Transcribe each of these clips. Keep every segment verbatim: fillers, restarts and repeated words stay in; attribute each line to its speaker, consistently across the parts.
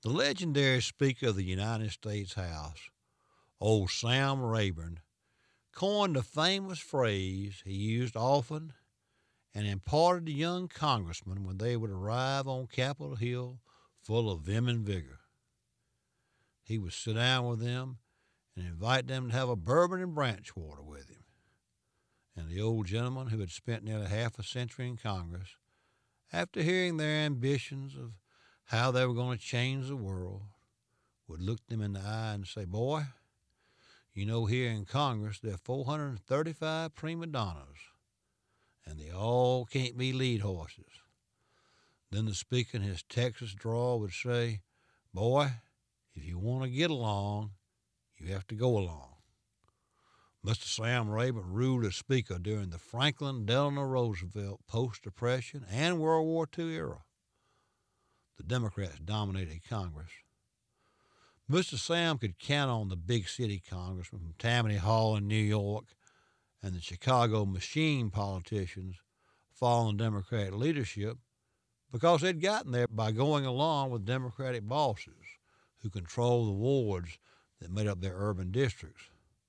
Speaker 1: The legendary Speaker of the United States House, old Sam Rayburn, coined a famous phrase he used often and imparted to young congressmen when they would arrive on Capitol Hill full of vim and vigor. He would sit down with them and invite them to have a bourbon and branch water with him. And the old gentleman, who had spent nearly half a century in Congress, after hearing their ambitions of how they were going to change the world, would look them in the eye and say, "Boy, you know here in Congress there are four hundred thirty-five prima donnas, and they all can't be lead horses." Then the Speaker in his Texas drawl would say, "Boy, if you want to get along, you have to go along." Mister Sam Rayburn ruled as Speaker during the Franklin Delano Roosevelt post-Depression and World War Two era. The Democrats dominated Congress. Mister Sam could count on the big city congressmen from Tammany Hall in New York and the Chicago machine politicians following Democratic leadership because they'd gotten there by going along with Democratic bosses who controlled the wards that made up their urban districts.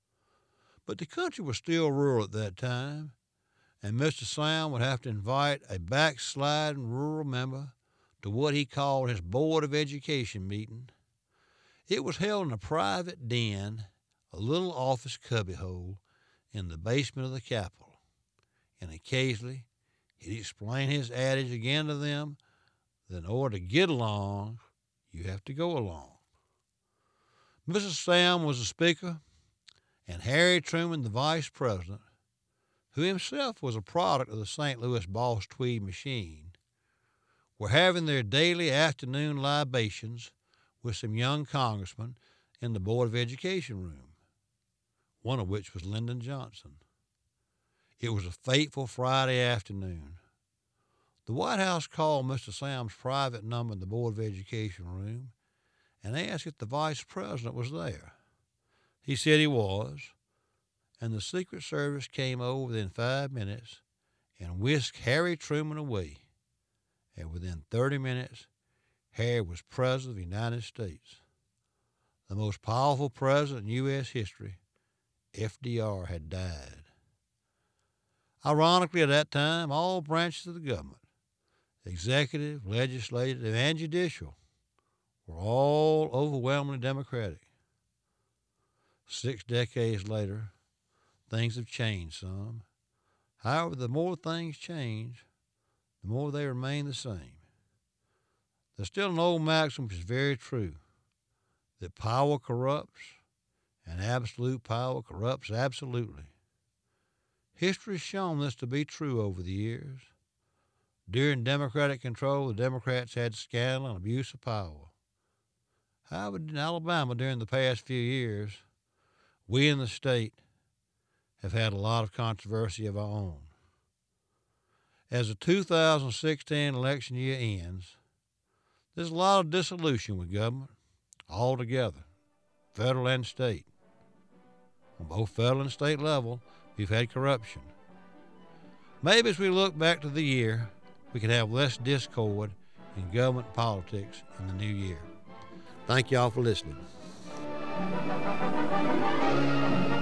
Speaker 1: But the country was still rural at that time, and Mister Sam would have to invite a backsliding rural member to what he called his Board of Education meeting. It was held in a private den, a little office cubbyhole in the basement of the Capitol, and occasionally he'd explain his adage again to them that in order to get along, you have to go along. Mister Sam was the Speaker, and Harry Truman the Vice President, who himself was a product of the Saint Louis Boss Tweed machine, were having their daily afternoon libations with some young congressmen in the Board of Education room, one of which was Lyndon Johnson. It was a fateful Friday afternoon. The White House called Mister Sam's private number in the Board of Education room and asked if the Vice President was there. He said he was, and the Secret Service came over within five minutes and whisked Harry Truman away. And within thirty minutes, Harry was President of the United States. The most powerful president in U S history, F D R, had died. Ironically, at that time, all branches of the government, executive, legislative, and judicial, were all overwhelmingly Democratic. Six decades later, things have changed some. However, the more things change, the more they remain the same. There's still an old maxim which is very true, that power corrupts and absolute power corrupts absolutely. History has shown this to be true over the years. During Democratic control, the Democrats had scandal and abuse of power. However, in Alabama during the past few years, we in the state have had a lot of controversy of our own. As the two thousand sixteen election year ends, there's a lot of dissolution with government altogether, federal and state. On both federal and state level, we've had corruption. Maybe as we look back to the year, we can have less discord in government politics in the new year. Thank y'all for listening.